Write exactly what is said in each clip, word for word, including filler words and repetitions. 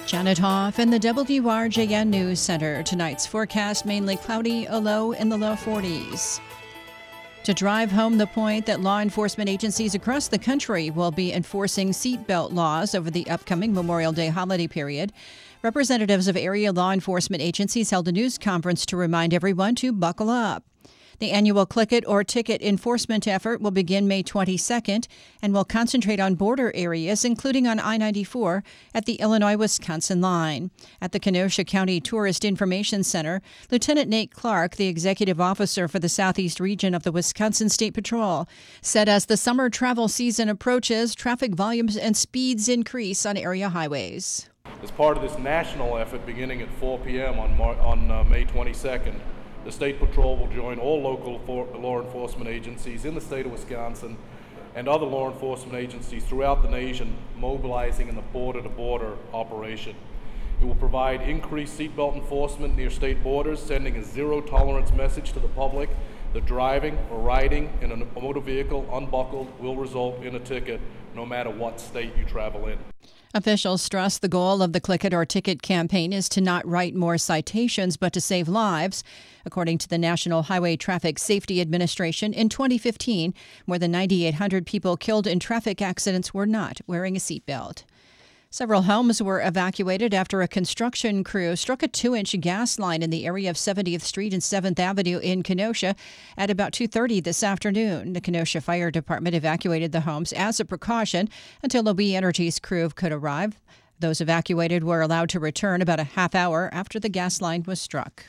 Janet Hoff in the W R J N News Center. Tonight's forecast mainly cloudy, a low in the low forties. To drive home the point that law enforcement agencies across the country will be enforcing seatbelt laws over the upcoming Memorial Day holiday period, representatives of area law enforcement agencies held a news conference to remind everyone to buckle up. The annual Click It or Ticket enforcement effort will begin May twenty-second and will concentrate on border areas, including on I ninety-four at the Illinois-Wisconsin line. At the Kenosha County Tourist Information Center, Lieutenant Nate Clark, the executive officer for the Southeast region of the Wisconsin State Patrol, said as the summer travel season approaches, traffic volumes and speeds increase on area highways. As part of this national effort beginning at four p.m. on, Mar- on uh, May twenty-second, the State Patrol will join all local for- law enforcement agencies in the state of Wisconsin and other law enforcement agencies throughout the nation mobilizing in the border-to-border operation. It will provide increased seatbelt enforcement near state borders, sending a zero-tolerance message to the public that driving or riding in a motor vehicle unbuckled will result in a ticket no matter what state you travel in. Officials stress the goal of the Click It or Ticket campaign is to not write more citations, but to save lives. According to the National Highway Traffic Safety Administration, in twenty fifteen, more than nine thousand eight hundred people killed in traffic accidents were not wearing a seatbelt. Several homes were evacuated after a construction crew struck a two-inch gas line in the area of seventieth Street and seventh Avenue in Kenosha at about two thirty this afternoon. The Kenosha Fire Department evacuated the homes as a precaution until O B Energy's crew could arrive. Those evacuated were allowed to return about a half hour after the gas line was struck.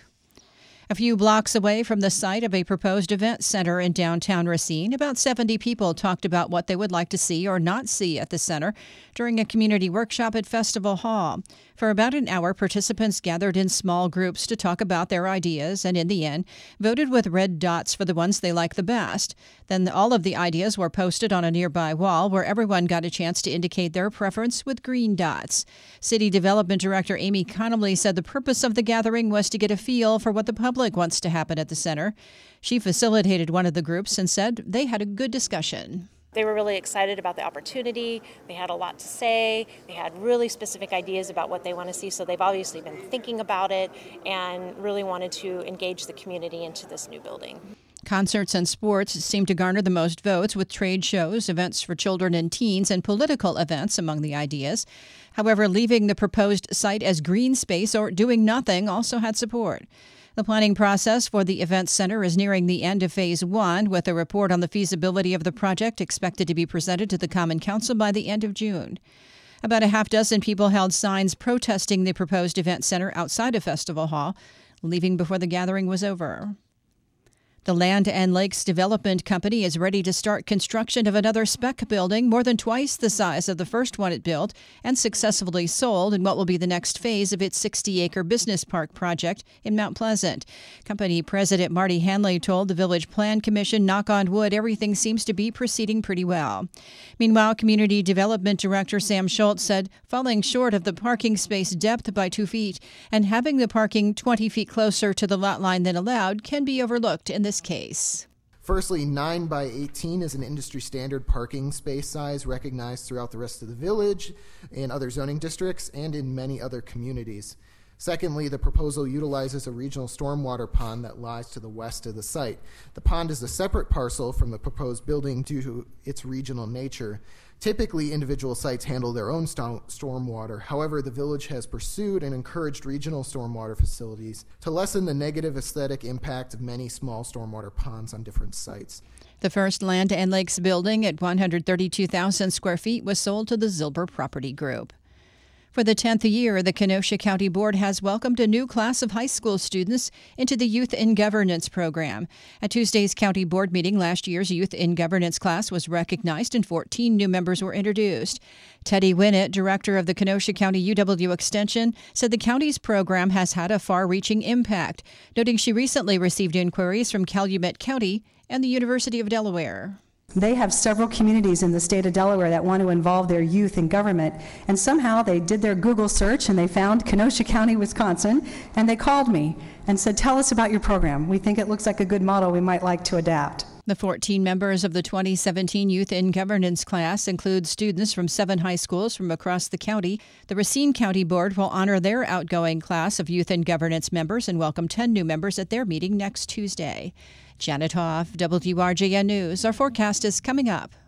A few blocks away from the site of a proposed event center in downtown Racine, about seventy people talked about what they would like to see or not see at the center during a community workshop at Festival Hall. For about an hour, participants gathered in small groups to talk about their ideas and, in the end, voted with red dots for the ones they liked the best. Then all of the ideas were posted on a nearby wall where everyone got a chance to indicate their preference with green dots. City Development Director Amy Connolly said the purpose of the gathering was to get a feel for what the public wants to happen at the center. She facilitated one of the groups and said they had a good discussion. They were really excited about the opportunity. They had a lot to say. They had really specific ideas about what they want to see, so they've obviously been thinking about it and really wanted to engage the community into this new building. Concerts and sports seem to garner the most votes, with trade shows, events for children and teens, and political events among the ideas. However, leaving the proposed site as green space or doing nothing also had support. The planning process for the event center is nearing the end of phase one, with a report on the feasibility of the project expected to be presented to the Common Council by the end of June. About a half dozen people held signs protesting the proposed event center outside of Festival Hall, leaving before the gathering was over. The Land and Lakes Development Company is ready to start construction of another spec building more than twice the size of the first one it built and successfully sold in what will be the next phase of its sixty-acre business park project in Mount Pleasant. Company President Marty Hanley told the Village Plan Commission, knock on wood, everything seems to be proceeding pretty well. Meanwhile, Community Development Director Sam Schultz said falling short of the parking space depth by two feet and having the parking twenty feet closer to the lot line than allowed can be overlooked in this case. Firstly, nine by eighteen is an industry standard parking space size recognized throughout the rest of the village, in other zoning districts, and in many other communities. Secondly, the proposal utilizes a regional stormwater pond that lies to the west of the site. The pond is a separate parcel from the proposed building due to its regional nature. Typically, individual sites handle their own st- stormwater. However, the village has pursued and encouraged regional stormwater facilities to lessen the negative aesthetic impact of many small stormwater ponds on different sites. The first Land and Lakes building at one hundred thirty-two thousand square feet was sold to the Zilber Property Group. For the tenth year, the Kenosha County Board has welcomed a new class of high school students into the Youth in Governance program. At Tuesday's county board meeting, last year's Youth in Governance class was recognized and fourteen new members were introduced. Teddy Winnett, director of the Kenosha County U W Extension, said the county's program has had a far-reaching impact, noting she recently received inquiries from Calumet County and the University of Delaware. They have several communities in the state of Delaware that want to involve their youth in government, and somehow they did their Google search and they found Kenosha County, Wisconsin, and they called me and said, tell us about your program. We think it looks like a good model we might like to adapt. The fourteen members of the twenty seventeen Youth in Governance class include students from seven high schools from across the county. The Racine County Board will honor their outgoing class of Youth in Governance members and welcome ten new members at their meeting next Tuesday. Janet Hoff, W R J N News. Our forecast is coming up.